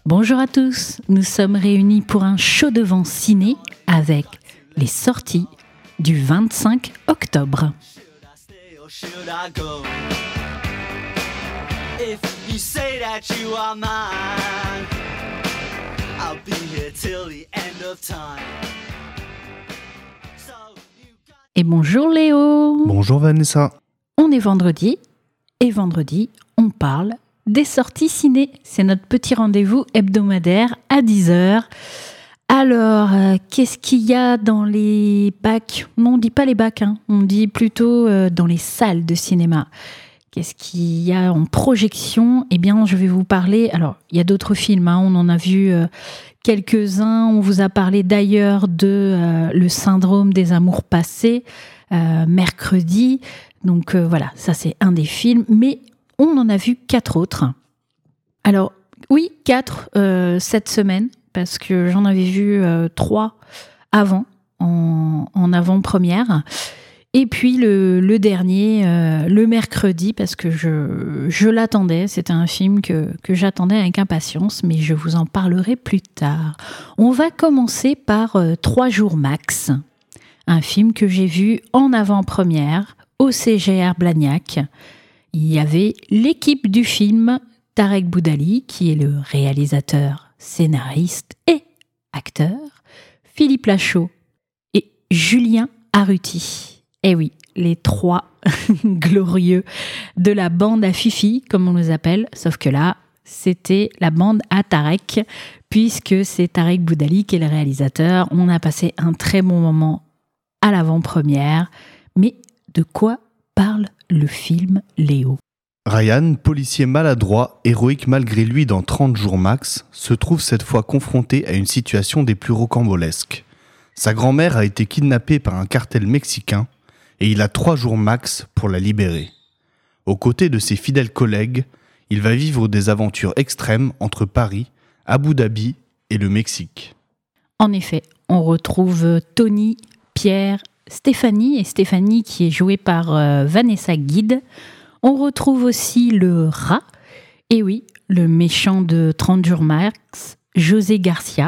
Bonjour à tous, nous sommes réunis pour un show de vent ciné avec les sorties du 25 octobre. Et bonjour Léo. Bonjour Vanessa. On est vendredi, et vendredi, on parle des sorties ciné. C'est notre petit rendez-vous hebdomadaire à 10h. Alors, qu'est-ce qu'il y a dans les bacs ? Non, on ne dit pas les bacs, on dit plutôt dans les salles de cinéma. Qu'est-ce qu'il y a en projection ? Eh bien, je vais vous parler... Alors, il y a d'autres films, on en a vu quelques-uns. On vous a parlé d'ailleurs de Le syndrome des amours passés, mercredi. Donc voilà, ça c'est un des films. Mais on en a vu 4 autres. Alors, oui, 4 cette semaine, parce que j'en avais vu 3 avant, en avant-première. Et puis le dernier, le mercredi, parce que je l'attendais. C'était un film que j'attendais avec impatience, mais je vous en parlerai plus tard. On va commencer par 3 jours max, un film que j'ai vu en avant-première au CGR Blagnac. Il y avait l'équipe du film, Tarek Boudali, qui est le réalisateur, scénariste et acteur, Philippe Lachaud et Julien Arruti. Eh oui, les 3 glorieux de la bande à Fifi, comme on les appelle, sauf que là, c'était la bande à Tarek, puisque c'est Tarek Boudali qui est le réalisateur. On a passé un très bon moment à l'avant-première. Mais de quoi parle le film, Léo ? Ryan, policier maladroit, héroïque malgré lui dans 30 jours max, se trouve cette fois confronté à une situation des plus rocambolesques. Sa grand-mère a été kidnappée par un cartel mexicain et il a 3 jours max pour la libérer. Aux côtés de ses fidèles collègues, il va vivre des aventures extrêmes entre Paris, Abu Dhabi et le Mexique. En effet, on retrouve Tony, Pierre, Stéphanie, et Stéphanie qui est jouée par Vanessa Guide. On retrouve aussi le rat, et oui, le méchant de 30 jours max, José Garcia.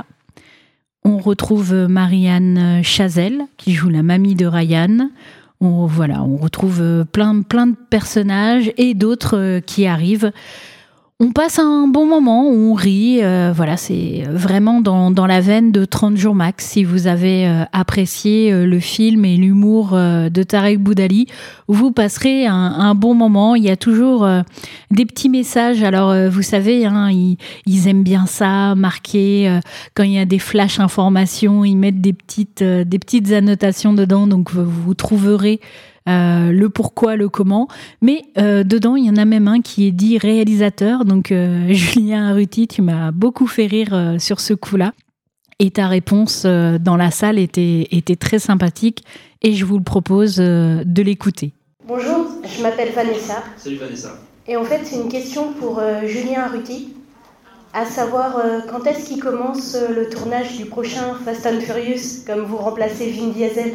On retrouve Marianne Chazelle qui joue la mamie de Ryan. On retrouve plein de personnages et d'autres qui arrivent. On passe un bon moment, on rit, c'est vraiment dans la veine de 30 jours max. Si vous avez apprécié le film et l'humour de Tarek Boudali, vous passerez un bon moment. Il y a toujours des petits messages. Alors, vous savez, ils aiment bien ça, marquer. Quand il y a des flash informations, ils mettent des petites annotations dedans. Donc, vous trouverez le pourquoi, le comment, mais dedans il y en a même un qui est dit réalisateur, donc Julien Arruti, tu m'as beaucoup fait rire sur ce coup-là, et ta réponse dans la salle était très sympathique, et je vous le propose de l'écouter. Bonjour, je m'appelle Vanessa. Salut Vanessa. Et en fait c'est une question pour Julien Arruti, à savoir quand est-ce qu'il commence le tournage du prochain Fast and Furious, comme vous remplacez Vin Diesel.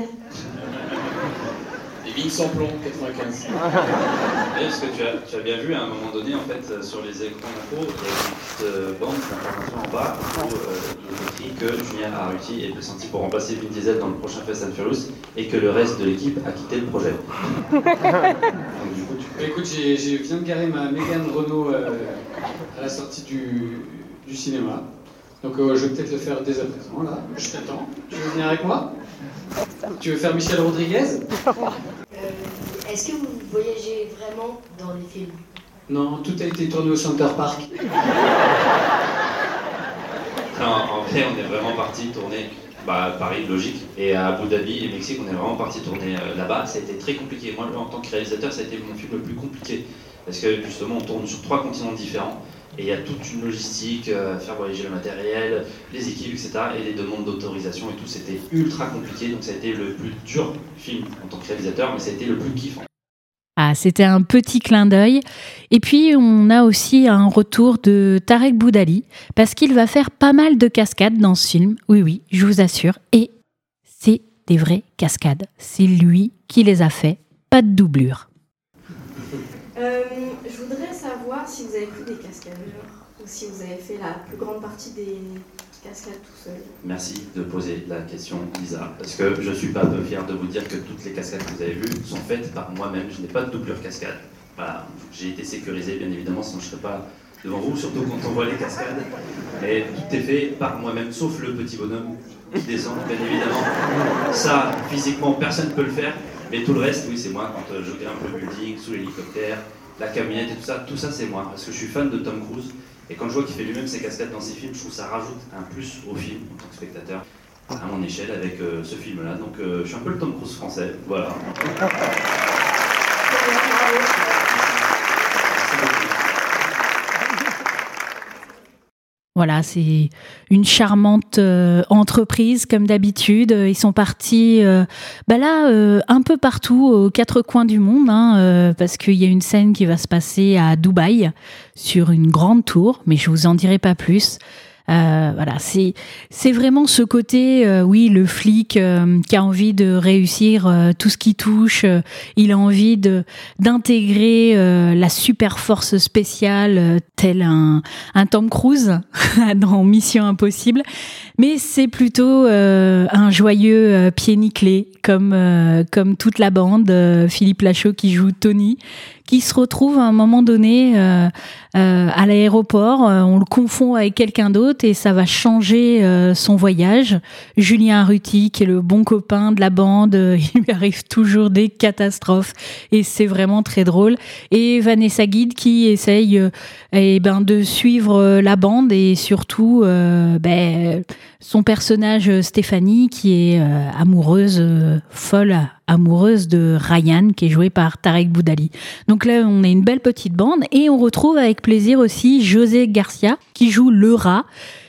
Vignes sans plomb, 95. Parce que tu as bien vu à un moment donné, en fait, sur les écrans d'info, il y a une petite bande d'information en bas où il est écrit que Julien Arruti est pressenti pour remplacer Vin Diesel dans le prochain Fast and Furious et que le reste de l'équipe a quitté le projet. Donc, du coup, Écoute, je viens de garer ma Mégane Renault à la sortie du cinéma. Donc je vais peut-être le faire dès à présent, là. Je t'attends. Tu veux venir avec moi ? Tu veux faire Michel Rodriguez ? Est-ce que vous voyagez vraiment dans les films ? Non, tout a été tourné au Center Park. non, en vrai, on est vraiment parti tourner Paris, logique, et à Abu Dhabi et Mexique, on est vraiment parti tourner là-bas. Ça a été très compliqué. Moi, en tant que réalisateur, ça a été mon film le plus compliqué. Parce que justement, on tourne sur 3 continents différents. Et il y a toute une logistique, faire voyager le matériel, les équipes, etc. Et les demandes d'autorisation et tout, c'était ultra compliqué. Donc ça a été le plus dur film en tant que réalisateur, mais ça a été le plus kiffant. Ah, c'était un petit clin d'œil. Et puis, on a aussi un retour de Tarek Boudali, parce qu'il va faire pas mal de cascades dans ce film. Oui, je vous assure. Et c'est des vraies cascades. C'est lui qui les a fait, pas de doublure. Je voudrais savoir si vous avez pris des cascades. ou si vous avez fait la plus grande partie des cascades tout seul. Merci de poser la question, Lisa, parce que je suis pas peu fier de vous dire que toutes les cascades que vous avez vues sont faites par moi-même. Je n'ai pas de doublure cascade. Voilà, j'ai été sécurisé, bien évidemment, sinon je ne serais pas devant vous, surtout quand on voit les cascades. Mais tout est fait par moi-même, sauf le petit bonhomme qui descend, bien évidemment. Ça, physiquement, personne ne peut le faire. Mais tout le reste, oui, c'est moi. Quand je grimpe le building, sous l'hélicoptère, la camionnette et tout ça, c'est moi. Parce que je suis fan de Tom Cruise. Et quand je vois qu'il fait lui-même ses cascades dans ses films, je trouve que ça rajoute un plus au film, en tant que spectateur, à mon échelle, avec ce film-là. Donc, je suis un peu le Tom Cruise français. Voilà. Voilà, c'est une charmante entreprise comme d'habitude. Ils sont partis un peu partout aux quatre coins du monde, parce qu'il y a une scène qui va se passer à Dubaï sur une grande tour, mais je vous en dirai pas plus. Voilà, c'est vraiment ce côté, le flic qui a envie de réussir tout ce qui touche. Il a envie d'intégrer la super force spéciale, tel un Tom Cruise dans Mission Impossible. Mais c'est plutôt un joyeux pied nickelé, comme toute la bande. Philippe Lachaud qui joue Tony, qui se retrouve à un moment donné à l'aéroport. On le confond avec quelqu'un d'autre et ça va changer son voyage. Julien Arruti, qui est le bon copain de la bande, il lui arrive toujours des catastrophes et c'est vraiment très drôle. Et Vanessa Guide qui essaye de suivre la bande et surtout son personnage Stéphanie qui est folle amoureuse de Ryan, qui est joué par Tarek Boudali. Donc là, on a une belle petite bande et on retrouve avec plaisir aussi José Garcia qui joue le rat.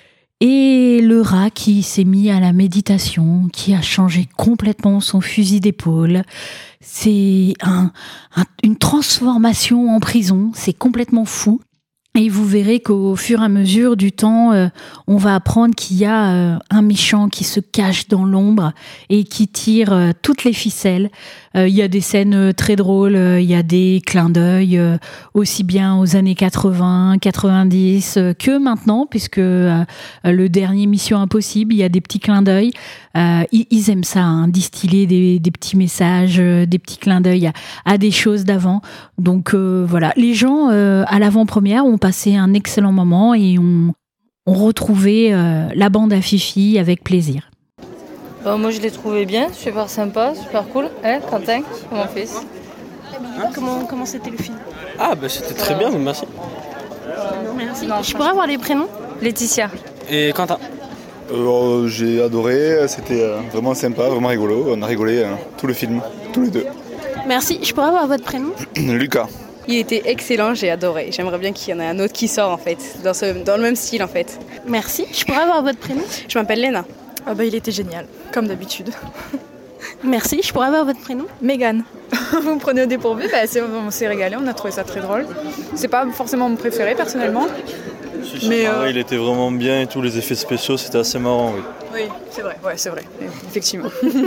Et le rat qui s'est mis à la méditation, qui a changé complètement son fusil d'épaule. C'est une transformation en prison, c'est complètement fou. Et vous verrez qu'au fur et à mesure du temps, on va apprendre qu'il y a un méchant qui se cache dans l'ombre et qui tire toutes les ficelles. Il y a des scènes très drôles, il y a des clins d'œil aussi bien aux années 80, 90 que maintenant, puisque le dernier Mission Impossible, il y a des petits clins d'œil. Ils aiment ça, distiller des petits messages, des petits clins d'œil à des choses d'avant. Donc voilà, les gens à l'avant-première ont passé un excellent moment et ont retrouvé la bande à Fifi avec plaisir. Moi je l'ai trouvé bien, super sympa, super cool. Quentin, mon fils. Comment c'était le film? C'était très bien, merci. Merci. Je pourrais avoir les prénoms? Laetitia. Et Quentin? J'ai adoré, c'était vraiment sympa, vraiment rigolo. On a rigolé tout le film, tous les deux. Merci. Je pourrais avoir votre prénom? Lucas. Il était excellent, j'ai adoré. J'aimerais bien qu'il y en ait un autre qui sort en fait, dans le même style en fait. Merci. Je pourrais avoir votre prénom? Je m'appelle Léna. Il était génial, comme d'habitude. Merci. Je pourrais avoir votre prénom? Mégane. Vous me prenez au dépourvu, on s'est régalé, on a trouvé ça très drôle. C'est pas forcément mon préféré personnellement. Mais il était vraiment bien et tous les effets spéciaux, c'était assez marrant, oui. Oui, c'est vrai, effectivement.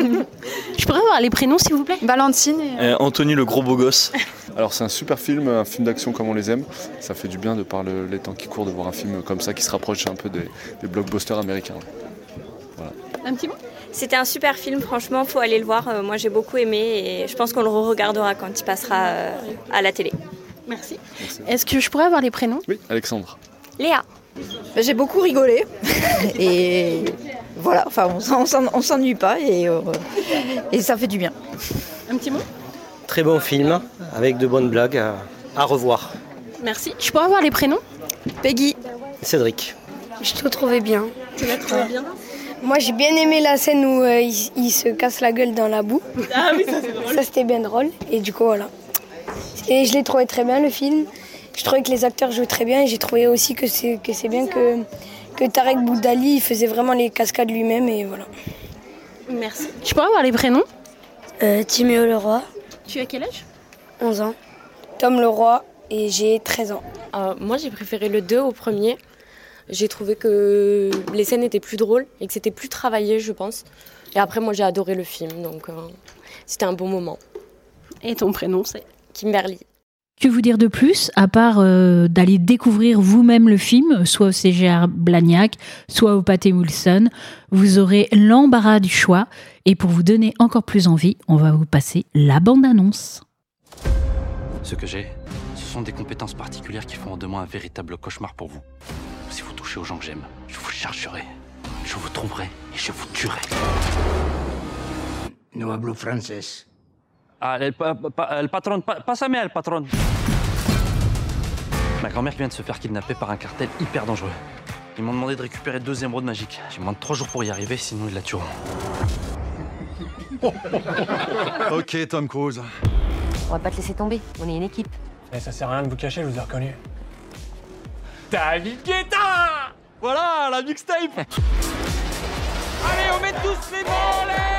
Je pourrais avoir les prénoms s'il vous plaît? Valentine et Anthony le gros beau gosse. Alors c'est un super film, un film d'action comme on les aime. Ça fait du bien de par les temps qui courent de voir un film comme ça qui se rapproche un peu des blockbusters américains. Voilà. Un petit mot? C'était un super film, franchement, faut aller le voir. Moi j'ai beaucoup aimé et je pense qu'on le re-regardera quand il passera à la télé. Merci. Est-ce que je pourrais avoir les prénoms? Oui, Alexandre. Léa. J'ai beaucoup rigolé et voilà, on s'ennuie pas et ça fait du bien. Un petit mot? Très bon film, avec de bonnes blagues à revoir. Merci. Je pourrais avoir les prénoms? Peggy. Cédric. Je te trouvais bien. Tu l'as trouvé bien? Moi j'ai bien aimé la scène où il se casse la gueule dans la boue. Ah oui, ça c'est drôle. Ça c'était bien drôle et du coup voilà. Et je l'ai trouvé très bien le film. Je trouvais que les acteurs jouaient très bien et j'ai trouvé aussi que c'est bien que Tarek Boudali il faisait vraiment les cascades lui-même et voilà. Merci. Je peux avoir les prénoms? Timéo Leroy. Tu as quel âge? 11 ans. Tom Leroy et j'ai 13 ans. Moi j'ai préféré le 2 au premier. J'ai trouvé que les scènes étaient plus drôles et que c'était plus travaillé je pense. Et après moi j'ai adoré le film donc c'était un bon moment. Et ton prénom c'est? Kimberly. Que vous dire de plus, à part d'aller découvrir vous-même le film, soit au CGR Blagnac, soit au Pathé Wilson. Vous aurez l'embarras du choix. Et pour vous donner encore plus envie, on va vous passer la bande-annonce. Ce que j'ai, ce sont des compétences particulières qui font de moi un véritable cauchemar pour vous. Si vous touchez aux gens que j'aime, je vous chargerai, je vous trouverai et je vous tuerai. No hablo francés. Ah, le patron, pas sa mère, le patron. Ma grand-mère vient de se faire kidnapper par un cartel hyper dangereux. Ils m'ont demandé de récupérer 2 émeraudes magiques. J'ai moins de 3 jours pour y arriver, sinon ils la tueront. Ok, Tom Cruise. On va pas te laisser tomber, on est une équipe. Eh, ça sert à rien de vous cacher, je vous ai reconnu. David Guetta! Voilà, la mixtape! Allez, on met tous les mollets!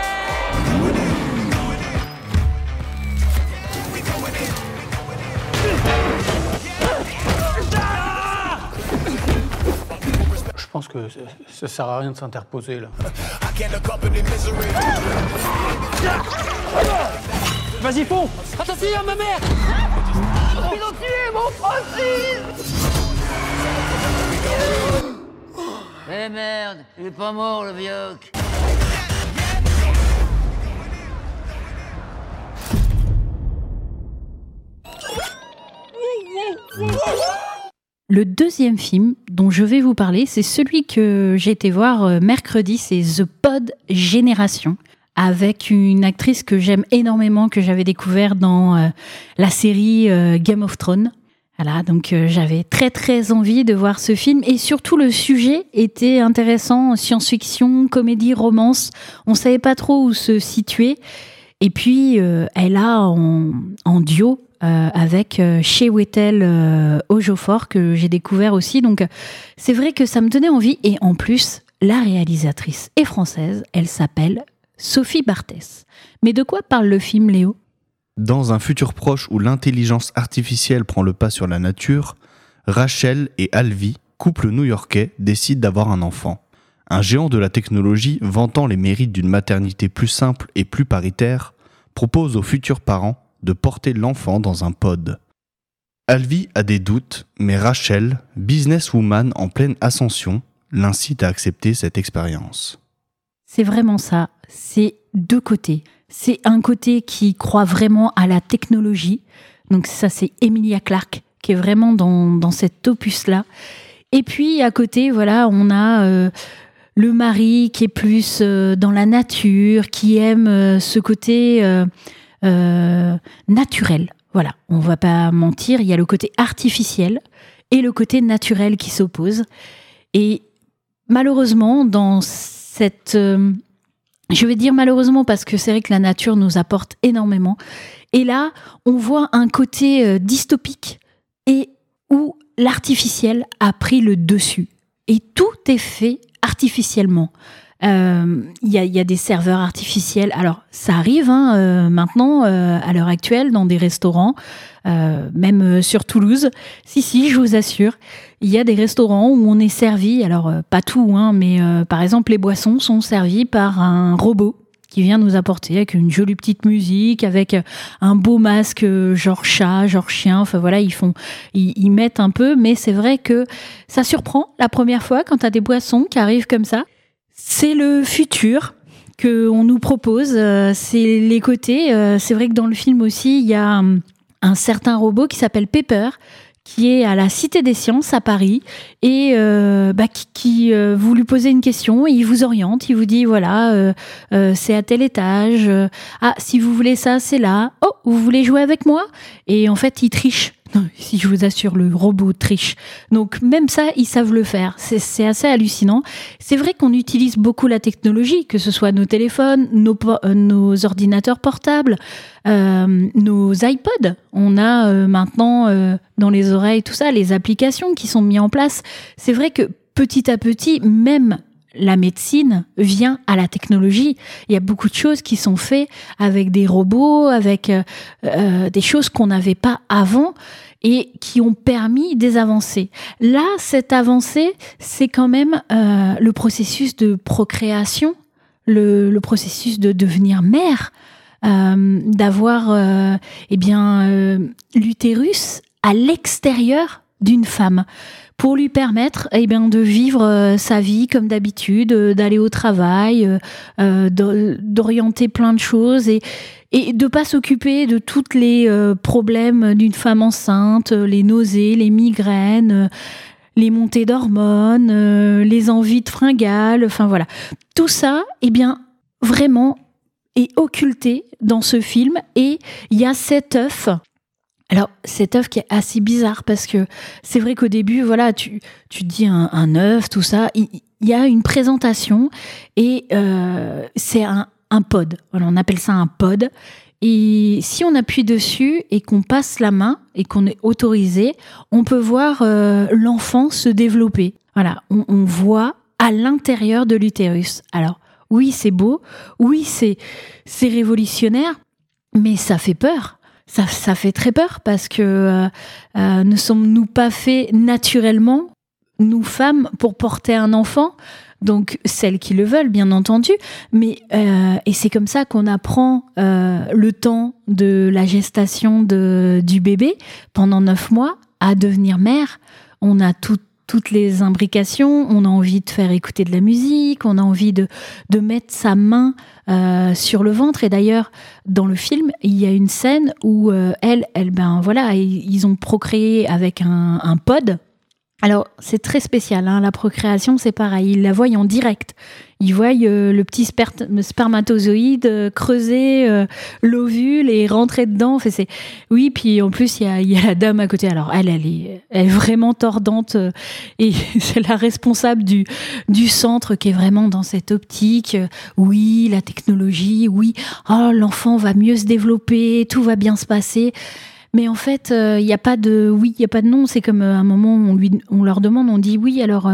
Je pense que ça sert à rien de s'interposer là. Vas-y, fonds! Attention, ma mère! Ils ont tué mon Francis! Eh merde, il est pas mort le vioc. Le deuxième film dont je vais vous parler, c'est celui que j'ai été voir mercredi, c'est The Pod Génération, avec une actrice que j'aime énormément, que j'avais découvert dans la série Game of Thrones. Voilà, donc j'avais très très envie de voir ce film, et surtout le sujet était intéressant, science-fiction, comédie, romance, on savait pas trop où se situer, et puis elle a en duo avec Chiwetel Ejiofor, que j'ai découvert aussi, donc c'est vrai que ça me donnait envie, et en plus la réalisatrice est française, elle s'appelle Sophie Barthès. Mais de quoi parle le film, Léo ? Dans un futur proche où l'intelligence artificielle prend le pas sur la nature, Rachel et Alvi, couple new-yorkais, décident d'avoir un enfant. Un géant de la technologie, vantant les mérites d'une maternité plus simple et plus paritaire, propose aux futurs parents de porter l'enfant dans un pod. Alvi a des doutes, mais Rachel, businesswoman en pleine ascension, l'incite à accepter cette expérience. C'est vraiment ça, c'est deux côtés. C'est un côté qui croit vraiment à la technologie, donc ça c'est Emilia Clarke qui est vraiment dans cet opus-là. Et puis à côté, voilà, on a le mari qui est plus dans la nature, qui aime ce côté naturel. Voilà, on va pas mentir, il y a le côté artificiel et le côté naturel qui s'opposent. Et malheureusement, dans cette... je vais dire malheureusement parce que c'est vrai que la nature nous apporte énormément. Et là, on voit un côté dystopique et où l'artificiel a pris le dessus. Et tout est fait artificiellement. Il y a des serveurs artificiels. Alors, ça arrive maintenant, à l'heure actuelle, dans des restaurants, même sur Toulouse. Si, je vous assure, il y a des restaurants où on est servi, alors pas tout, mais par exemple, les boissons sont servies par un robot qui vient nous apporter avec une jolie petite musique, avec un beau masque genre chat, genre chien. Enfin voilà, ils mettent un peu, mais c'est vrai que ça surprend la première fois quand t'as des boissons qui arrivent comme ça. C'est le futur qu'on nous propose, c'est les côtés. C'est vrai que dans le film aussi, il y a un certain robot qui s'appelle Pepper, qui est à la Cité des Sciences à Paris, et vous lui posez une question, et il vous oriente, il vous dit voilà, c'est à tel étage, si vous voulez ça, c'est là, oh, vous voulez jouer avec moi ? Et en fait, il triche. Si je vous assure, le robot triche. Donc même ça, ils savent le faire. C'est assez hallucinant. C'est vrai qu'on utilise beaucoup la technologie, que ce soit nos téléphones, nos ordinateurs portables, nos iPods. On a maintenant dans les oreilles tout ça, les applications qui sont mises en place. C'est vrai que petit à petit, même la médecine vient à la technologie. Il y a beaucoup de choses qui sont faites avec des robots, avec des choses qu'on n'avait pas avant et qui ont permis des avancées. Là, cette avancée, c'est quand même le processus de procréation, le processus de devenir mère. d'avoir l'utérus à l'extérieur d'une femme pour lui permettre de vivre sa vie comme d'habitude, d'aller au travail, d'orienter plein de choses et de pas s'occuper de tous les problèmes d'une femme enceinte, les nausées, les migraines, les montées d'hormones, les envies de fringales, enfin voilà. Tout ça, vraiment est occulté dans ce film et il y a cet œuf. Alors, cet œuf qui est assez bizarre parce que c'est vrai qu'au début, voilà, tu te dis un œuf, tout ça. Il y a une présentation et c'est un pod. Voilà, on appelle ça un pod. Et si on appuie dessus et qu'on passe la main et qu'on est autorisé, on peut voir l'enfant se développer. Voilà, on voit à l'intérieur de l'utérus. Alors, oui, c'est beau. Oui, c'est révolutionnaire, mais ça fait peur. Ça fait très peur parce que ne sommes-nous pas faits naturellement, nous femmes, pour porter un enfant ? Donc celles qui le veulent, bien entendu. Mais et c'est comme ça qu'on apprend le temps de la gestation du bébé pendant 9 mois à devenir mère. On a toutes les imbrications, on a envie de faire écouter de la musique, on a envie de mettre sa main sur le ventre. Et d'ailleurs, dans le film, il y a une scène où ils ont procréé avec un pod. Alors, c'est très spécial, hein, la procréation, c'est pareil. Ils la voient en direct. Ils voient le petit spermatozoïde creuser l'ovule et rentrer dedans. Enfin, oui, puis en plus, il y a la dame à côté. Alors, elle est vraiment tordante et c'est la responsable du centre qui est vraiment dans cette optique. Oui, la technologie, oui, l'enfant va mieux se développer, tout va bien se passer. Mais en fait, il n'y a pas de oui, il n'y a pas de non. C'est comme à un moment, on leur demande, on dit oui, alors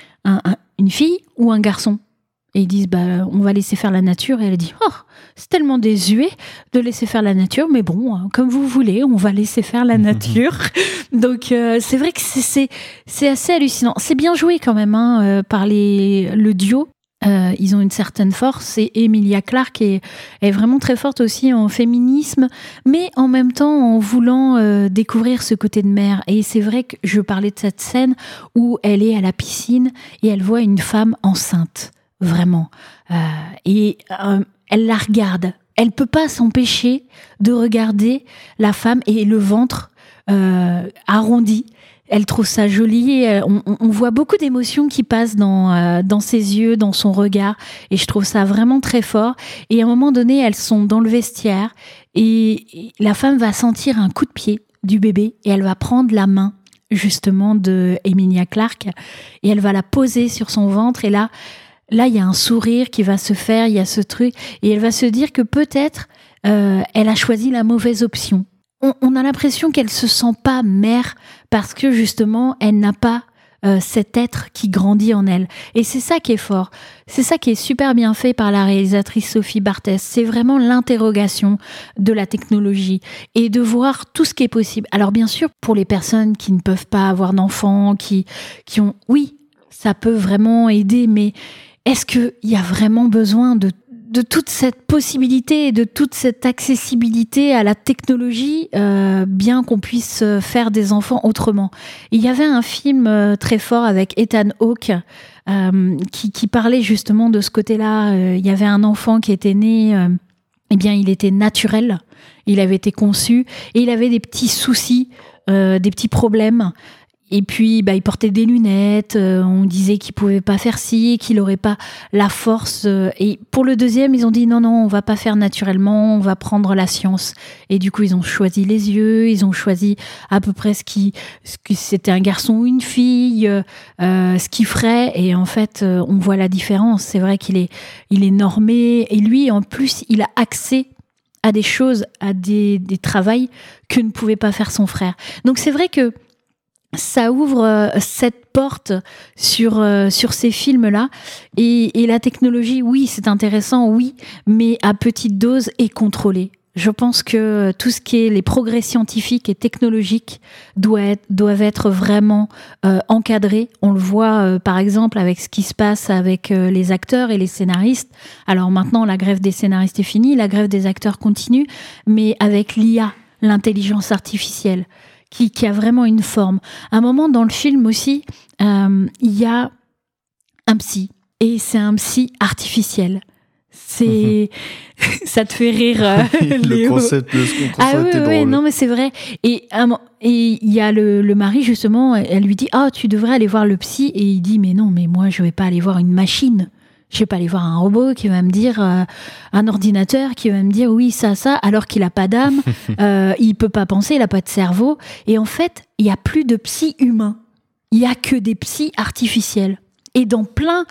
une fille ou un garçon ? Et ils disent, on va laisser faire la nature. Et elle dit, c'est tellement désuet de laisser faire la nature, mais bon, comme vous voulez, on va laisser faire la nature. Donc, c'est vrai que c'est assez hallucinant. C'est bien joué quand même par le duo. Ils ont une certaine force et Emilia Clarke est vraiment très forte aussi en féminisme, mais en même temps en voulant découvrir ce côté de mère. Et c'est vrai que je parlais de cette scène où elle est à la piscine et elle voit une femme enceinte, vraiment. Et elle la regarde. Elle peut pas s'empêcher de regarder la femme et le ventre arrondi. Elle trouve ça joli. On voit beaucoup d'émotions qui passent dans ses yeux, dans son regard. Et je trouve ça vraiment très fort. Et à un moment donné, elles sont dans le vestiaire. Et la femme va sentir un coup de pied du bébé. Et elle va prendre la main, justement, de Emilia Clarke. Et elle va la poser sur son ventre. Et là, il y a un sourire qui va se faire. Il y a ce truc. Et elle va se dire que peut-être, elle a choisi la mauvaise option. On a l'impression qu'elle se sent pas mère parce que justement elle n'a pas cet être qui grandit en elle. Et c'est ça qui est fort. C'est ça qui est super bien fait par la réalisatrice Sophie Barthès. C'est vraiment l'interrogation de la technologie et de voir tout ce qui est possible. Alors bien sûr, pour les personnes qui ne peuvent pas avoir d'enfants, qui ont... Oui, ça peut vraiment aider, mais est-ce qu'il y a vraiment besoin de toute cette possibilité et de toute cette accessibilité à la technologie, bien qu'on puisse faire des enfants autrement. Il y avait un film très fort avec Ethan Hawke qui parlait justement de ce côté-là. Il y avait un enfant qui était né, il était naturel, il avait été conçu et il avait des petits soucis, des petits problèmes. Et puis, il portait des lunettes, on disait qu'il pouvait pas faire ci, qu'il aurait pas la force. Et pour le deuxième, ils ont dit non, on va pas faire naturellement, on va prendre la science. Et du coup, ils ont choisi les yeux, ils ont choisi à peu près ce que c'était un garçon ou une fille, ce qu'il ferait. Et en fait, on voit la différence. C'est vrai qu'il est normé. Et lui, en plus, il a accès à des choses, à des travails que ne pouvait pas faire son frère. Donc, c'est vrai que ça ouvre cette porte sur ces films-là. Et la technologie, oui, c'est intéressant, oui, mais à petite dose et contrôlée. Je pense que tout ce qui est les progrès scientifiques et technologiques doivent être vraiment encadrés. On le voit par exemple avec ce qui se passe avec les acteurs et les scénaristes. Alors maintenant, la grève des scénaristes est finie, la grève des acteurs continue, mais avec l'IA, l'intelligence artificielle, qui a vraiment une forme. À un moment dans le film aussi, il y a un psy, et c'est un psy artificiel. C'est ça te fait rire le concept est drôle. Non mais c'est vrai. Et il y a le mari justement, elle lui dit tu devrais aller voir le psy, et il dit mais non, mais moi je vais pas aller voir une machine, je vais pas aller voir un robot qui va me dire un ordinateur qui va me dire oui ça alors qu'il a pas d'âme, il peut pas penser, il a pas de cerveau. Et en fait il y a plus de psy humains, il y a que des psys artificiels. Et dans plein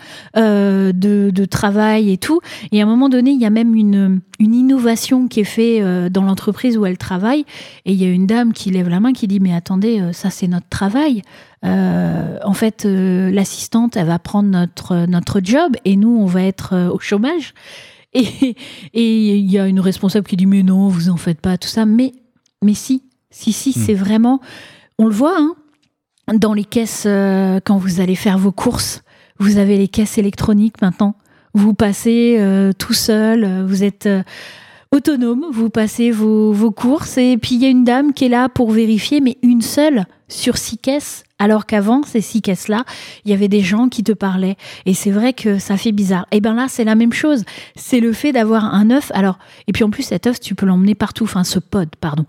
de travail et tout. Et à un moment donné, il y a même une innovation qui est faite dans l'entreprise où elle travaille. Et il y a une dame qui lève la main, qui dit « Mais attendez, ça c'est notre travail. En fait, l'assistante, elle va prendre notre job et nous, on va être au chômage. » Et il y a une responsable qui dit « Mais non, vous en faites pas, tout ça. » Mais si, c'est vraiment... On le voit, hein, dans les caisses, quand vous allez faire vos courses. Vous avez les caisses électroniques maintenant. Vous passez tout seul, vous êtes autonome, vous passez vos courses, et puis il y a une dame qui est là pour vérifier, mais une seule sur 6 caisses, alors qu'avant, ces 6 caisses-là, il y avait des gens qui te parlaient. Et c'est vrai que ça fait bizarre. Et bien là, c'est la même chose. C'est le fait d'avoir un œuf. Alors, et puis en plus, cet œuf, tu peux l'emmener partout. Enfin, ce pod,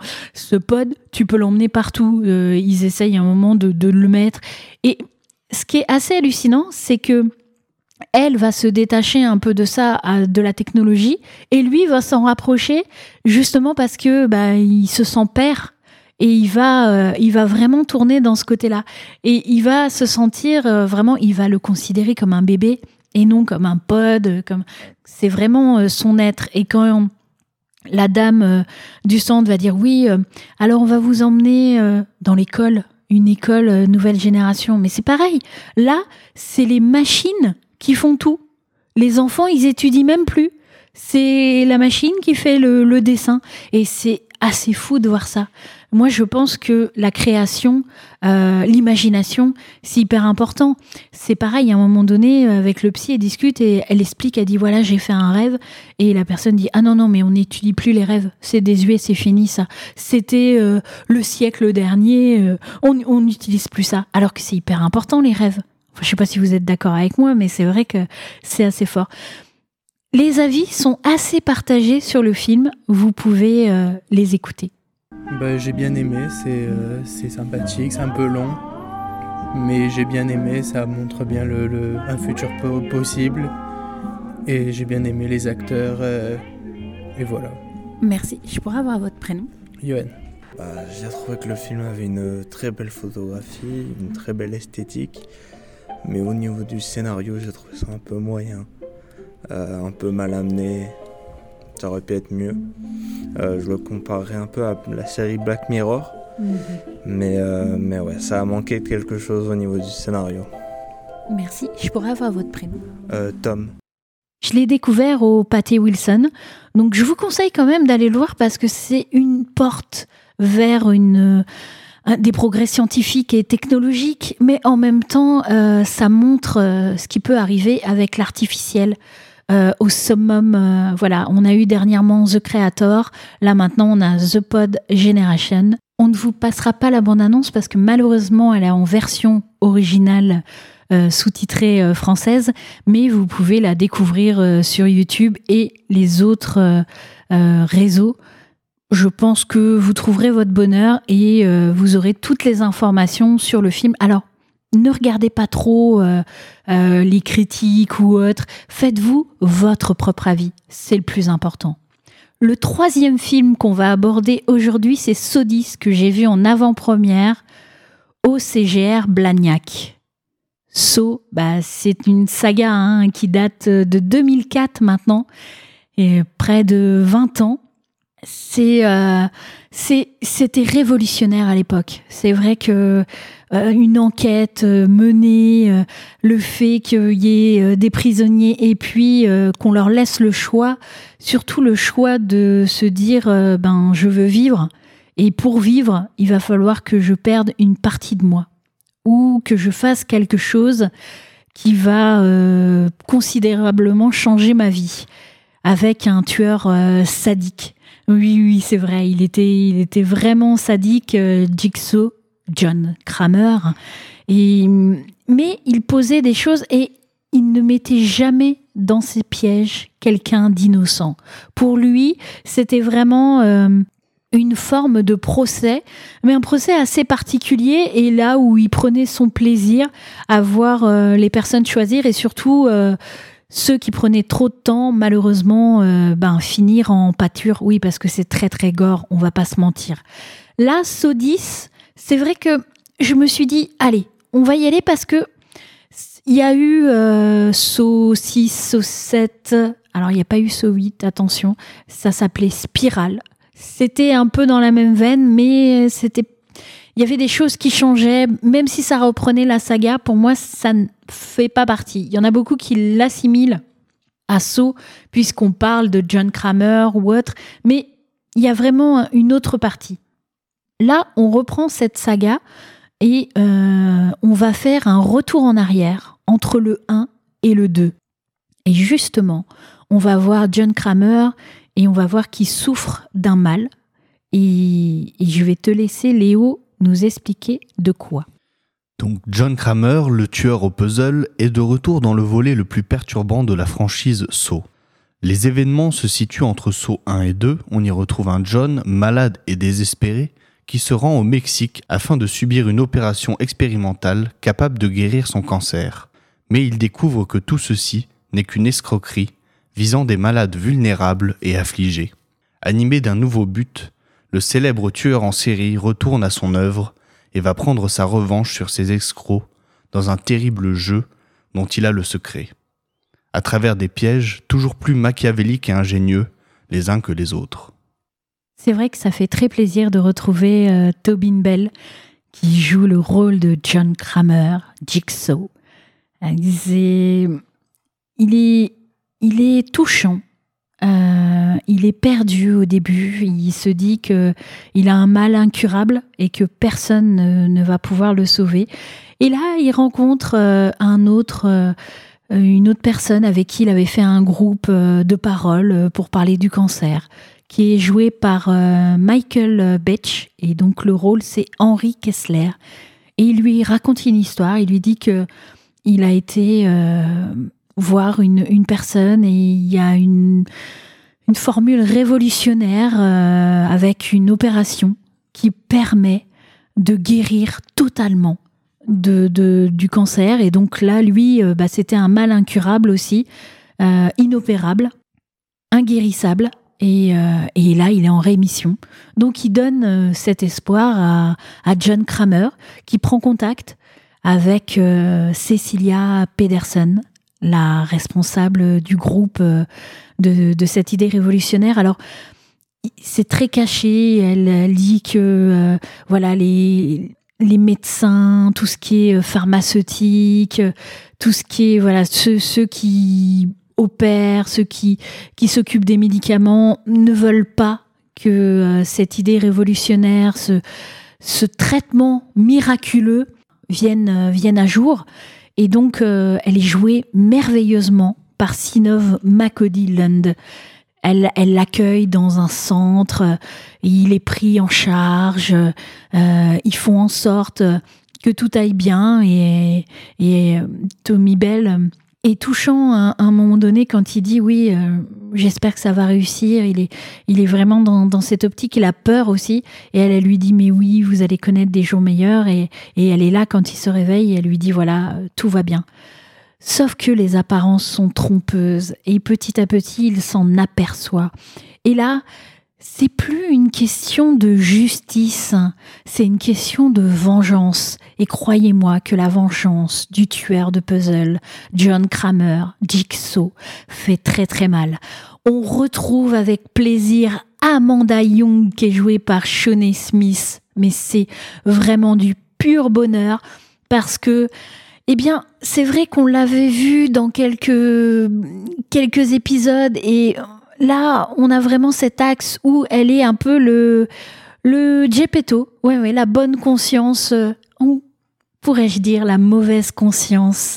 tu peux l'emmener partout. Ils essayent à un moment de le mettre. Et ce qui est assez hallucinant, c'est que elle va se détacher un peu de ça, de la technologie, et lui va s'en rapprocher justement parce que il se sent père, et il va vraiment tourner dans ce côté-là, et il va se sentir vraiment, il va le considérer comme un bébé et non comme un pod, c'est vraiment son être. Et quand la dame du centre va dire oui, alors on va vous emmener dans l'école. Une école nouvelle génération. Mais c'est pareil. Là, c'est les machines qui font tout. Les enfants, ils étudient même plus. C'est la machine qui fait le dessin. Et c'est assez fou de voir ça. Moi, je pense que la création, l'imagination, c'est hyper important. C'est pareil, à un moment donné, avec le psy, elle discute et elle explique, elle dit, voilà, j'ai fait un rêve. Et la personne dit, ah non, mais on n'étudie plus les rêves. C'est désuet, c'est fini, ça. C'était le siècle dernier. On n'utilise plus ça. Alors que c'est hyper important, les rêves. Enfin, je sais pas si vous êtes d'accord avec moi, mais c'est vrai que c'est assez fort. Les avis sont assez partagés sur le film. Vous pouvez les écouter. J'ai bien aimé, c'est sympathique, c'est un peu long, mais j'ai bien aimé, ça montre bien un futur possible, et j'ai bien aimé les acteurs, et voilà. Merci. Je pourrais avoir votre prénom ? Yoann. J'ai trouvé que le film avait une très belle photographie, une très belle esthétique, mais au niveau du scénario, j'ai trouvé ça un peu moyen, un peu mal amené. Ça aurait pu être mieux. Je le comparerais un peu à la série Black Mirror. Mais ouais, ça a manqué de quelque chose au niveau du scénario. Merci. Je pourrais avoir votre prénom ? Tom. Je l'ai découvert au Pâté Wilson. Donc je vous conseille quand même d'aller le voir parce que c'est une porte vers des progrès scientifiques et technologiques. Mais en même temps, ça montre ce qui peut arriver avec l'artificiel. Au summum, voilà, on a eu dernièrement The Creator, là maintenant on a The Pod Generation. On ne vous passera pas la bande-annonce parce que malheureusement elle est en version originale sous-titrée française, mais vous pouvez la découvrir sur YouTube et les autres réseaux. Je pense que vous trouverez votre bonheur et vous aurez toutes les informations sur le film. Alors, ne regardez pas trop les critiques ou autres. Faites-vous votre propre avis. C'est le plus important. Le 3e film qu'on va aborder aujourd'hui, c'est Sodis, que j'ai vu en avant-première au CGR Blagnac. C'est une saga qui date de 2004 maintenant, et près de 20 ans. C'était révolutionnaire à l'époque. C'est vrai que une enquête menée, le fait qu'il y ait des prisonniers et puis qu'on leur laisse le choix, surtout le choix de se dire je veux vivre et pour vivre il va falloir que je perde une partie de moi ou que je fasse quelque chose qui va considérablement changer ma vie avec un tueur sadique. Oui, c'est vrai, il était vraiment sadique, Jigsaw, John Kramer, mais il posait des choses et il ne mettait jamais dans ses pièges quelqu'un d'innocent. Pour lui, c'était vraiment une forme de procès, mais un procès assez particulier et là où il prenait son plaisir à voir les personnes choisir et surtout ceux qui prenaient trop de temps, malheureusement, finir en pâture. Oui, parce que c'est très très gore, on va pas se mentir. Là, Saw 10, c'est vrai que je me suis dit, allez, on va y aller parce que il y a eu Saw 6, Saw 7, alors il n'y a pas eu Saw 8, attention, ça s'appelait Spirale. C'était un peu dans la même veine, mais il y avait des choses qui changeaient, même si ça reprenait la saga, pour moi, ça ne fait pas partie. Il y en a beaucoup qui l'assimilent à Saw, puisqu'on parle de John Kramer ou autre, mais il y a vraiment une autre partie. Là, on reprend cette saga et on va faire un retour en arrière entre le 1 et le 2. Et justement, on va voir John Kramer et on va voir qu'il souffre d'un mal. Et je vais te laisser, Léo, nous expliquer de quoi. Donc John Kramer, le tueur au puzzle, est de retour dans le volet le plus perturbant de la franchise Saw. Les événements se situent entre Saw 1 et 2. On y retrouve un John malade et désespéré qui se rend au Mexique afin de subir une opération expérimentale capable de guérir son cancer. Mais il découvre que tout ceci n'est qu'une escroquerie visant des malades vulnérables et affligés. Animé d'un nouveau but, le célèbre tueur en série retourne à son œuvre et va prendre sa revanche sur ses escrocs dans un terrible jeu dont il a le secret, à travers des pièges toujours plus machiavéliques et ingénieux les uns que les autres. C'est vrai que ça fait très plaisir de retrouver Tobin Bell qui joue le rôle de John Kramer, Jigsaw. Il est touchant. Il est perdu au début, il se dit qu'il a un mal incurable et que personne ne va pouvoir le sauver. Et là, il rencontre une autre personne avec qui il avait fait un groupe de parole pour parler du cancer, qui est joué par Michael Betch, et donc le rôle c'est Henry Kessler. Et il lui raconte une histoire, il lui dit qu'il a été voir une personne et il y a une formule révolutionnaire avec une opération qui permet de guérir totalement du cancer. Et donc là, lui, c'était un mal incurable aussi, inopérable, inguérissable. Et là, il est en rémission. Donc, il donne cet espoir à John Kramer, qui prend contact avec Cecilia Pedersen, la responsable du groupe de cette idée révolutionnaire. Alors, c'est très caché. Elle dit que les médecins, tout ce qui est pharmaceutique, tout ce qui est ceux qui opèrent, ceux qui s'occupent des médicaments ne veulent pas que cette idée révolutionnaire, ce traitement miraculeux vienne à jour. Et donc, elle est jouée merveilleusement par Sinov Macody-Lund. Elle l'accueille dans un centre, il est pris en charge, ils font en sorte que tout aille bien. Et Tommy Bell est touchant à un moment donné quand il dit oui, j'espère que ça va réussir. Il est vraiment dans cette optique. Il a peur aussi. Et elle lui dit mais oui, vous allez connaître des jours meilleurs. Et elle est là quand il se réveille. Et elle lui dit voilà, tout va bien. Sauf que les apparences sont trompeuses. Et petit à petit, il s'en aperçoit. Et là, c'est plus une question de justice, c'est une question de vengeance. Et croyez-moi que la vengeance du tueur de puzzle, John Kramer, Jigsaw, fait très très mal. On retrouve avec plaisir Amanda Young qui est jouée par Shawnee Smith, mais c'est vraiment du pur bonheur parce que, eh bien, c'est vrai qu'on l'avait vu dans quelques épisodes et là, on a vraiment cet axe où elle est un peu le Geppetto, ouais, la bonne conscience, ou pourrais-je dire la mauvaise conscience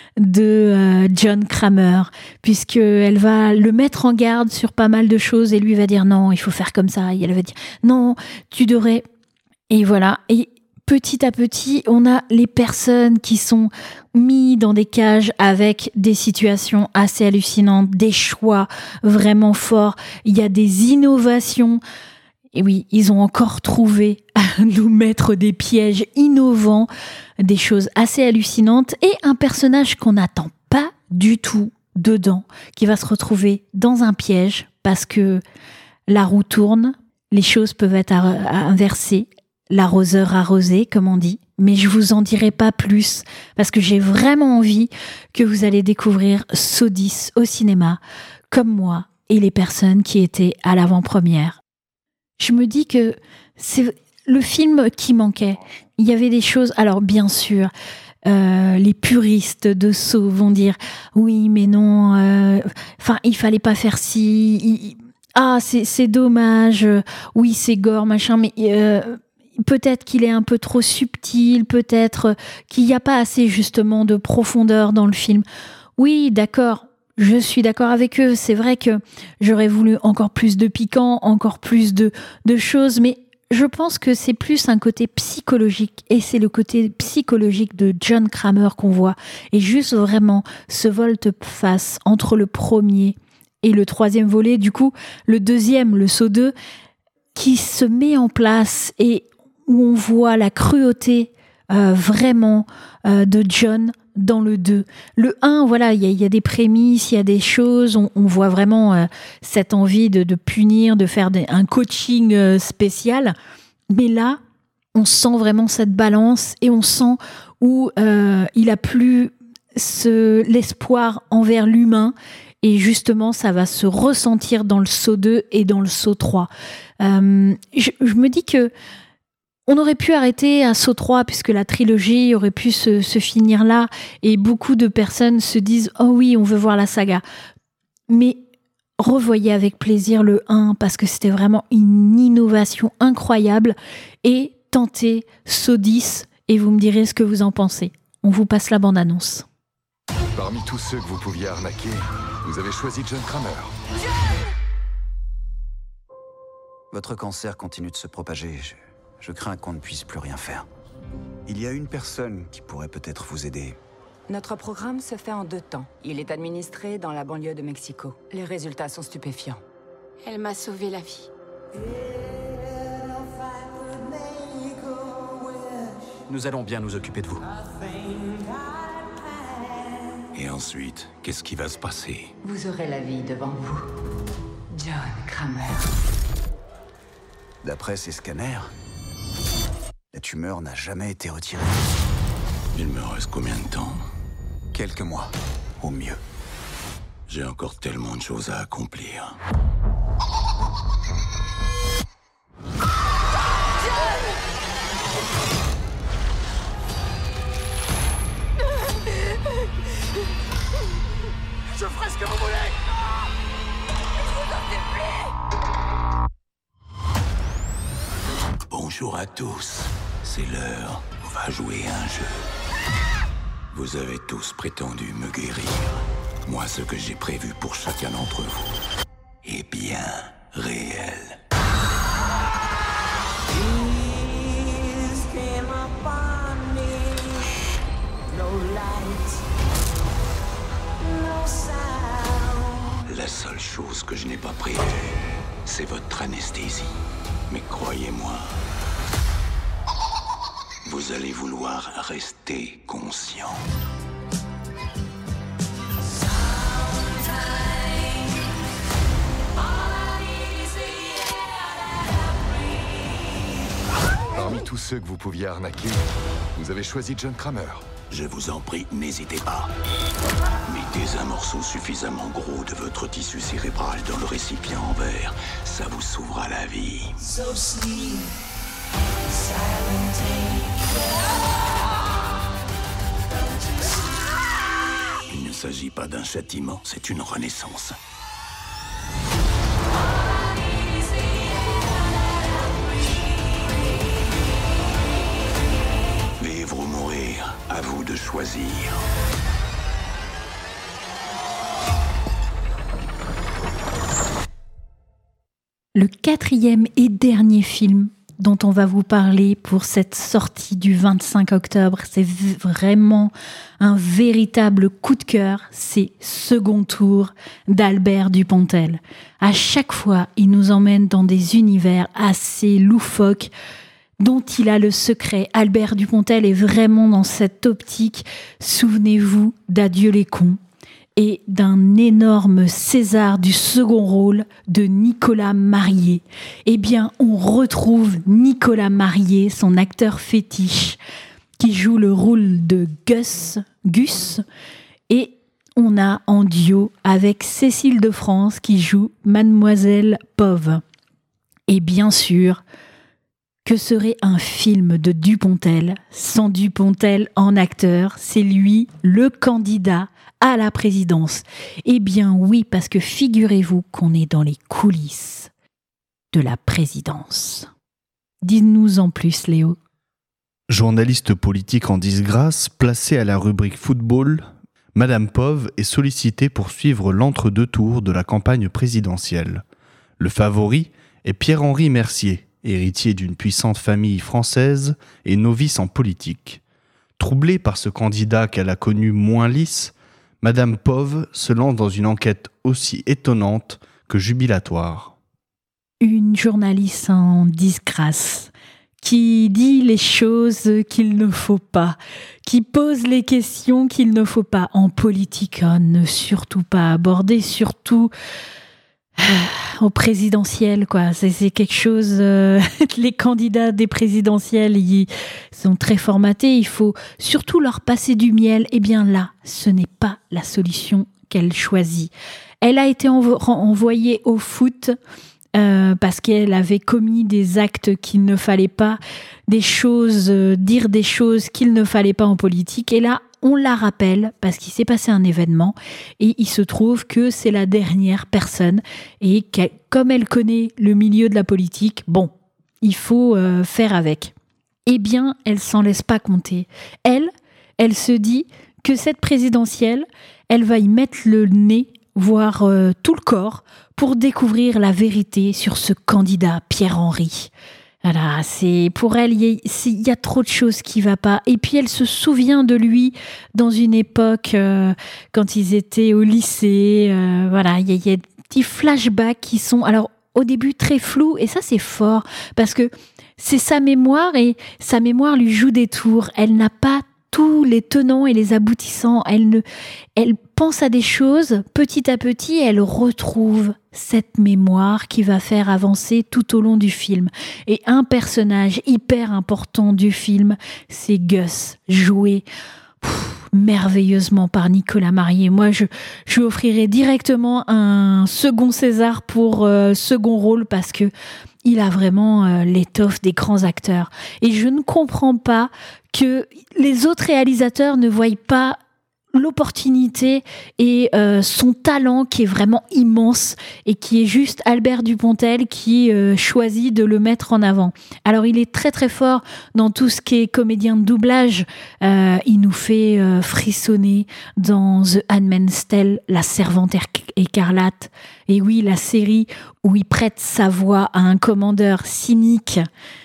de John Kramer, puisqu'elle va le mettre en garde sur pas mal de choses et lui va dire non, il faut faire comme ça, et elle va dire non, tu devrais, et voilà, et petit à petit, on a les personnes qui sont mises dans des cages avec des situations assez hallucinantes, des choix vraiment forts, il y a des innovations. Et oui, ils ont encore trouvé à nous mettre des pièges innovants, des choses assez hallucinantes et un personnage qu'on n'attend pas du tout dedans, qui va se retrouver dans un piège parce que la roue tourne, les choses peuvent être inversées, l'arroseur arrosé, comme on dit. Mais je vous en dirai pas plus parce que j'ai vraiment envie que vous allez découvrir Sodis au cinéma, comme moi et les personnes qui étaient à l'avant-première. Je me dis que c'est le film qui manquait. Il y avait des choses... Alors, bien sûr, les puristes de Saw vont dire « Oui, mais non, il fallait pas faire ci. C'est dommage. Oui, c'est gore, machin. Mais peut-être qu'il est un peu trop subtil. Peut-être qu'il n'y a pas assez, justement, de profondeur dans le film. Oui, d'accord. Je suis d'accord avec eux. C'est vrai que j'aurais voulu encore plus de piquant, encore plus de choses, mais je pense que c'est plus un côté psychologique et c'est le côté psychologique de John Kramer qu'on voit. Et juste vraiment ce volte-face entre le premier et le troisième volet, du coup, le deuxième, le Saw 2, qui se met en place et où on voit la cruauté vraiment de John dans le 2. Le 1, voilà, il y a des prémices, il y a des choses, on voit vraiment cette envie de punir, de faire un coaching spécial. Mais là, on sent vraiment cette balance et on sent où il a plus l'espoir envers l'humain. Et justement, ça va se ressentir dans le Saw 2 et dans le Saw 3. Je me dis que on aurait pu arrêter à Saw 3 puisque la trilogie aurait pu se finir là et beaucoup de personnes se disent « Oh oui, on veut voir la saga ». Mais revoyez avec plaisir le 1 parce que c'était vraiment une innovation incroyable et tentez Saw 10 et vous me direz ce que vous en pensez. On vous passe la bande-annonce. Parmi tous ceux que vous pouviez arnaquer, vous avez choisi John Kramer. Votre cancer continue de se propager. Je crains qu'on ne puisse plus rien faire. Il y a une personne qui pourrait peut-être vous aider. Notre programme se fait en 2 temps. Il est administré dans la banlieue de Mexico. Les résultats sont stupéfiants. Elle m'a sauvé la vie. Nous allons bien nous occuper de vous. Et ensuite, qu'est-ce qui va se passer? Vous aurez la vie devant vous. John Kramer. D'après ces scanners, la tumeur n'a jamais été retirée. Il me reste combien de temps? Quelques mois, au mieux. J'ai encore tellement de choses à accomplir. Je ferai ce que vous voulez. Je vous en supplie. Bonjour à tous. C'est l'heure. On va jouer à un jeu. Vous avez tous prétendu me guérir. Moi, ce que j'ai prévu pour chacun d'entre vous est bien réel. La seule chose que je n'ai pas prévue, c'est votre anesthésie. Mais croyez-moi, vous allez vouloir rester conscient. Parmi tous ceux que vous pouviez arnaquer, vous avez choisi John Kramer. Je vous en prie, n'hésitez pas. Mettez un morceau suffisamment gros de votre tissu cérébral dans le récipient en verre. Ça vous sauvera la vie. So sweet. Il ne s'agit pas d'un châtiment, c'est une renaissance. Vivre ou mourir, à vous de choisir. Le 4e et dernier film dont on va vous parler pour cette sortie du 25 octobre, c'est vraiment un véritable coup de cœur, c'est Second Tour d'Albert Dupontel. À chaque fois, il nous emmène dans des univers assez loufoques dont il a le secret. Albert Dupontel est vraiment dans cette optique. Souvenez-vous d'Adieu les cons et d'un énorme César du second rôle de Nicolas Marié. Eh bien, on retrouve Nicolas Marié, son acteur fétiche, qui joue le rôle de Gus, et on a en duo avec Cécile de France qui joue Mademoiselle Pov. Et bien sûr, que serait un film de Dupontel sans Dupontel en acteur? C'est lui, le candidat à la présidence. Eh bien oui, parce que figurez-vous qu'on est dans les coulisses de la présidence. Dis-nous en plus, Léo. Journaliste politique en disgrâce, placée à la rubrique football, Madame Pov est sollicitée pour suivre l'entre-deux tours de la campagne présidentielle. Le favori est Pierre-Henri Mercier, héritier d'une puissante famille française et novice en politique. Troublée par ce candidat qu'elle a connu moins lisse, Madame Pov se lance dans une enquête aussi étonnante que jubilatoire. Une journaliste en disgrâce, qui dit les choses qu'il ne faut pas, qui pose les questions qu'il ne faut pas. En politique, ne surtout pas aborder, surtout au présidentiel, quoi. C'est quelque chose. Les candidats des présidentielles, ils sont très formatés. Il faut surtout leur passer du miel. Eh bien là, ce n'est pas la solution qu'elle choisit. Elle a été envoyée au foot parce qu'elle avait commis des actes qu'il ne fallait pas, dire des choses qu'il ne fallait pas en politique. Et là, on la rappelle parce qu'il s'est passé un événement et il se trouve que c'est la dernière personne et comme elle connaît le milieu de la politique, bon, il faut faire avec. Eh bien, elle s'en laisse pas compter. Elle se dit que cette présidentielle, elle va y mettre le nez, voire tout le corps, pour découvrir la vérité sur ce candidat Pierre-Henri. Voilà, c'est pour elle, il y a trop de choses qui ne vont pas. Et puis elle se souvient de lui dans une époque quand ils étaient au lycée. Voilà, il y a des petits flashbacks qui sont, alors au début très flous, et ça c'est fort parce que c'est sa mémoire et sa mémoire lui joue des tours. Elle n'a pas tous les tenants et les aboutissants. Elle pense à des choses, petit à petit, elle retrouve cette mémoire qui va faire avancer tout au long du film. Et un personnage hyper important du film, c'est Gus, joué merveilleusement par Nicolas Marié. Moi, je lui offrirais directement un second César pour second rôle parce que il a vraiment l'étoffe des grands acteurs. Et je ne comprends pas que les autres réalisateurs ne voient pas l'opportunité et son talent qui est vraiment immense et qui est juste Albert Dupontel qui choisit de le mettre en avant. Alors il est très très fort dans tout ce qui est comédien de doublage. Il nous fait frissonner dans The Handmaid's Tale, La Servante écarlate. Et oui, la série où il prête sa voix à un commandeur cynique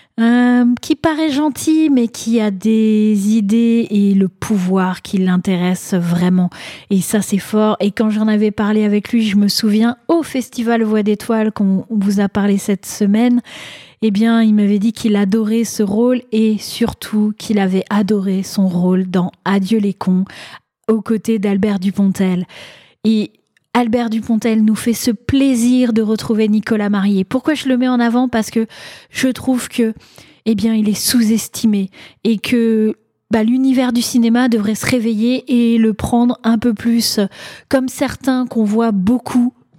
qui paraît gentil mais qui a des idées et le pouvoir qui l'intéresse vraiment, et ça c'est fort. Et quand j'en avais parlé avec lui, je me souviens au Festival Voix d'étoiles qu'on vous a parlé cette semaine, eh bien il m'avait dit qu'il adorait ce rôle et surtout qu'il avait adoré son rôle dans Adieu les cons aux côtés d'Albert Dupontel. Et Albert Dupontel nous fait ce plaisir de retrouver Nicolas Marié. Pourquoi je le mets en avant? Parce que je trouve que, eh bien, il est sous-estimé et que l'univers du cinéma devrait se réveiller et le prendre un peu plus, comme certains qu'on voit beaucoup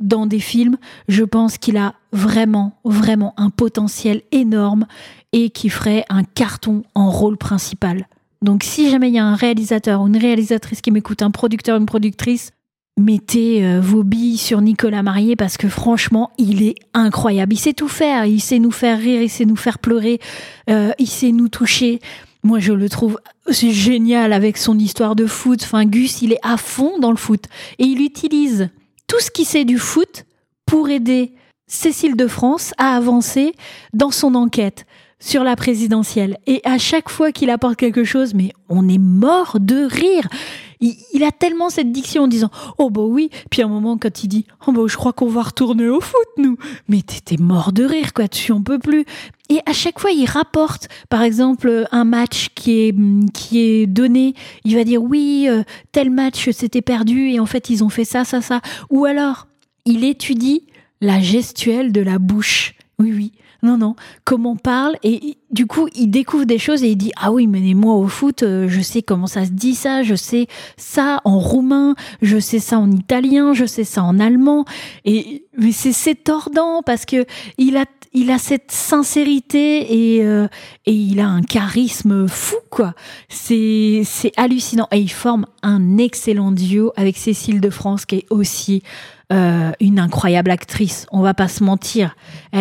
dans des films, je pense qu'il a vraiment, vraiment un potentiel énorme et qui ferait un carton en rôle principal. Donc si jamais il y a un réalisateur ou une réalisatrice qui m'écoute, un producteur, une productrice, mettez vos billes sur Nicolas Marié parce que franchement, il est incroyable. Il sait tout faire, il sait nous faire rire, il sait nous faire pleurer, il sait nous toucher. Moi, je le trouve génial avec son histoire de foot. Enfin, Gus, il est à fond dans le foot. Et il utilise tout ce qu'il sait du foot pour aider Cécile de France à avancer dans son enquête sur la présidentielle. Et à chaque fois qu'il apporte quelque chose, mais on est mort de rire. Il a tellement cette diction en disant « Oh bah oui », puis à un moment quand il dit « Oh bah je crois qu'on va retourner au foot, nous ». Mais t'es mort de rire, quoi, tu en peux plus. Et à chaque fois, il rapporte, par exemple, un match qui est donné. Il va dire « Oui, tel match s'était perdu et en fait, ils ont fait ça, ça, ça ». Ou alors, il étudie la gestuelle de la bouche. Oui, oui. Non, comme on parle, et du coup, il découvre des choses et il dit « Ah oui, mais moi, au foot, je sais comment ça se dit ça, je sais ça en roumain, je sais ça en italien, je sais ça en allemand. » Mais c'est tordant parce que il a cette sincérité et il a un charisme fou, quoi. C'est hallucinant. Et il forme un excellent duo avec Cécile de France, qui est aussi une incroyable actrice, on va pas se mentir.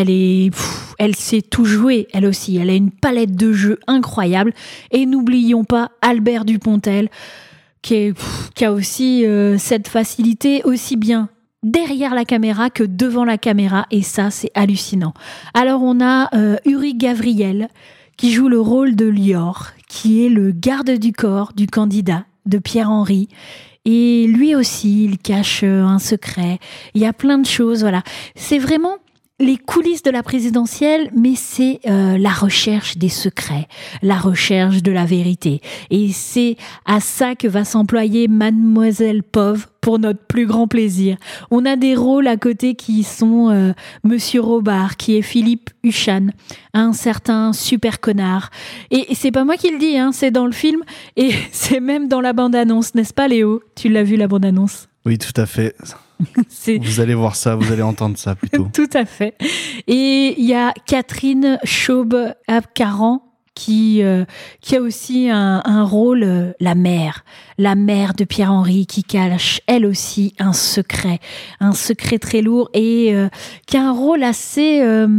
Elle sait tout jouer, elle aussi. Elle a une palette de jeux incroyable. Et n'oublions pas Albert Dupontel, qui a aussi cette facilité aussi bien derrière la caméra que devant la caméra. Et ça, c'est hallucinant. Alors, on a Uri Gavriel, qui joue le rôle de Lior, qui est le garde du corps du candidat de Pierre-Henry. Et lui aussi, il cache un secret. Il y a plein de choses, voilà. C'est vraiment les coulisses de la présidentielle, mais c'est la recherche des secrets, la recherche de la vérité. Et c'est à ça que va s'employer Mademoiselle Pov pour notre plus grand plaisir. On a des rôles à côté qui sont Monsieur Robard, qui est Philippe Huchan, un certain super connard. Et c'est pas moi qui le dis, hein, c'est dans le film et c'est même dans la bande-annonce, n'est-ce pas Léo ? Tu l'as vu la bande-annonce ? Oui, tout à fait. Vous allez voir ça, vous allez entendre ça plutôt. Tout à fait. Et il y a Catherine Chaube-Abkaran qui a aussi un rôle, la mère de Pierre-Henry, qui cache elle aussi un secret très lourd et qui a un rôle assez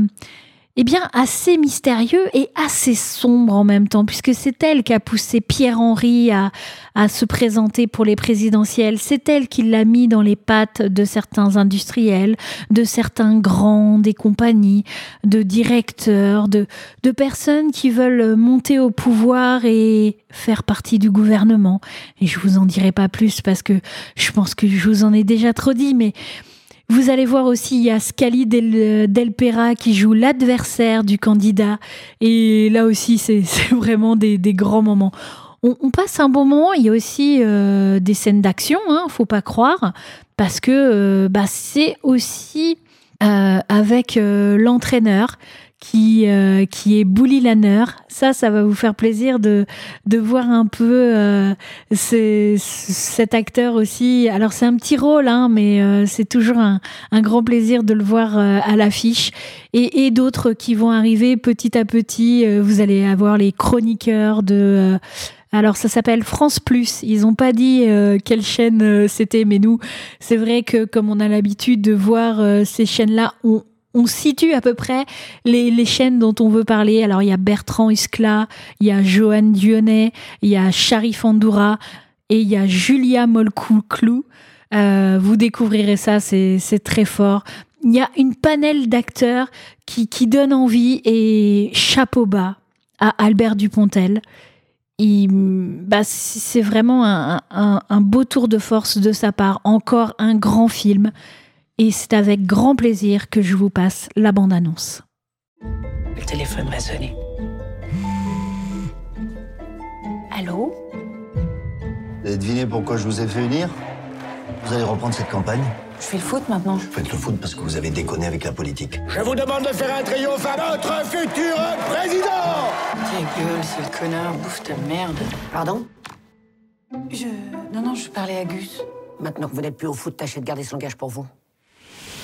mystérieux et assez sombre en même temps, puisque c'est elle qui a poussé Pierre-Henry à se présenter pour les présidentielles. C'est elle qui l'a mis dans les pattes de certains industriels, de certains grands des compagnies, de directeurs, de personnes qui veulent monter au pouvoir et faire partie du gouvernement. Et je vous en dirai pas plus parce que je pense que je vous en ai déjà trop dit, mais vous allez voir aussi, il y a Scali Del Pera qui joue l'adversaire du candidat. Et là aussi, c'est vraiment des grands moments. On passe un bon moment. Il y a aussi des scènes d'action, hein, faut pas croire. Parce que c'est aussi avec l'entraîneur qui est Bully Lanner. Ça va vous faire plaisir de voir un peu cet acteur aussi. Alors c'est un petit rôle, hein, mais c'est toujours un grand plaisir de le voir à l'affiche. Et d'autres qui vont arriver petit à petit. Vous allez avoir les chroniqueurs de... alors ça s'appelle France Plus. Ils n'ont pas dit quelle chaîne c'était, mais nous, c'est vrai que comme on a l'habitude de voir ces chaînes-là, on situe à peu près les chaînes dont on veut parler. Alors, il y a Bertrand Huskla, il y a Johan Dionnet, il y a Sharif Andoura et il y a Julia Molcou-Clou. Vous découvrirez ça, c'est très fort. Il y a une panel d'acteurs qui donne envie et chapeau bas à Albert Dupontel. C'est vraiment un beau tour de force de sa part. Encore un grand film. Et c'est avec grand plaisir que je vous passe la bande-annonce. Le téléphone va sonner. Allô ? Vous avez deviné pourquoi je vous ai fait venir ? Vous allez reprendre cette campagne ? Je fais le foot maintenant. Vous faites le foot parce que vous avez déconné avec la politique. Je vous demande de faire un triomphe à notre futur président ! Ta gueule, sale connard, bouffe ta merde. Pardon ? Non, je parlais à Gus. Maintenant que vous n'êtes plus au foot, tâchez de garder son langage pour vous.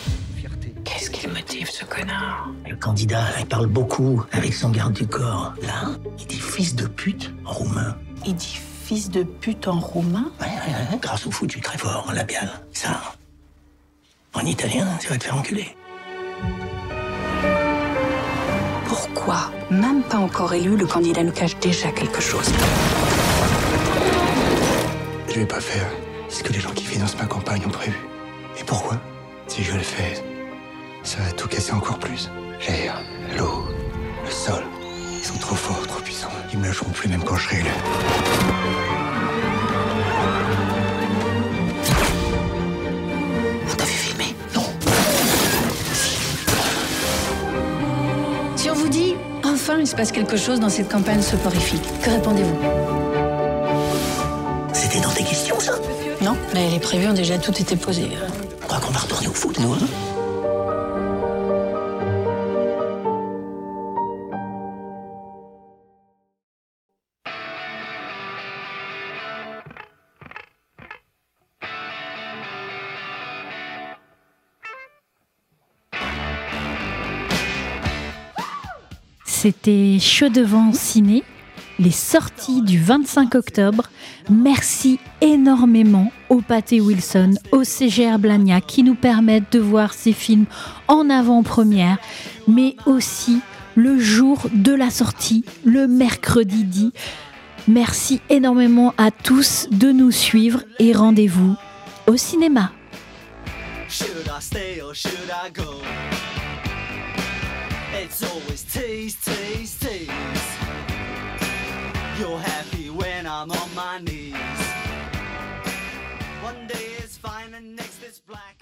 Quel motif, ce connard? Le candidat, il parle beaucoup avec son garde du corps. Là, il dit fils de pute en roumain. Il dit fils de pute en roumain? Ouais, grâce au foutu très fort en labial. Ça, en italien, ça va te faire enculer. Pourquoi, même pas encore élu, le candidat nous cache déjà quelque chose? Je vais pas faire ce que les gens qui financent ma campagne ont prévu. Et pourquoi? Si je le fais, ça va tout casser encore plus. L'air, l'eau, le sol, ils sont trop forts, trop puissants. Ils me lâcheront plus même quand je serai élu. On t'a vu filmer? Non. Si on vous dit, enfin il se passe quelque chose dans cette campagne soporifique, que répondez-vous? C'était dans tes questions, ça? Non, mais les prévus ont déjà tout été posés. Je crois qu'on va retourner au foot, nous, hein? C'était Chaud devant ciné, les sorties du 25 octobre. Merci énormément au Pathé Wilson, au CGR Blagnac qui nous permettent de voir ces films en avant-première, mais aussi le jour de la sortie, le mercredi 10. Merci énormément à tous de nous suivre et rendez-vous au cinéma. It's always tease, tease, tease. You're happy when I'm on my knees. One day is fine and next is black.